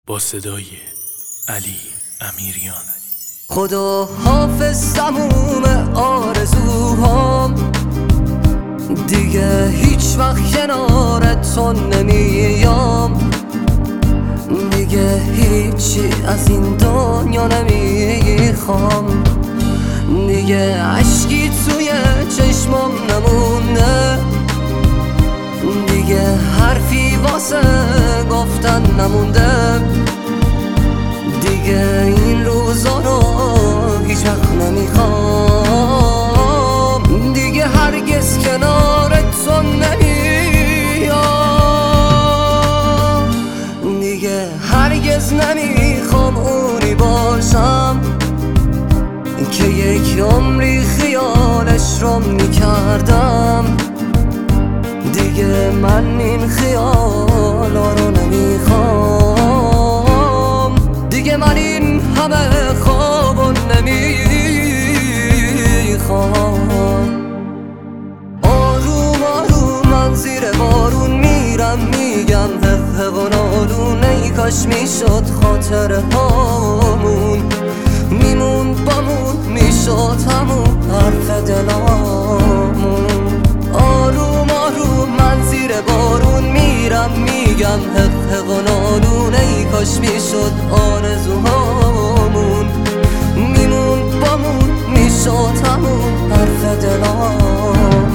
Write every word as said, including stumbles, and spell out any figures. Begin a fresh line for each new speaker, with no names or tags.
با صدای علی امیریان.
خدا حافظ تموم آرزوهام، دیگه هیچ وقت کنارت تو نمیام، دیگه هیچی از این دنیا نمیخوام، دیگه عشقی توی چشمام نمونه، دیگه حرفی واسه گفتن نمونده، دیگه این روزا رو هیچ وقت نمیخوام، دیگه هرگز کنارت تو نمیام، دیگه هرگز نمیخوام اونی باشم که یک عمری خیالش رو میکردم، دیگه من این خیالا رو نمیخوام، دیگه من این همه خوابو نمیخوام. آروم آروم من زیر بارون میرم، میگم حق حق و نالون، ای کاش میشد خاطر هامون میمون بامون، میشد همون حرف دلامون. آروم آروم من زیر بارون میرم، میگم حق حق و نالون، ای کاش میشد آرزوهامون میمون بامون، میشد همون حرف دلامون.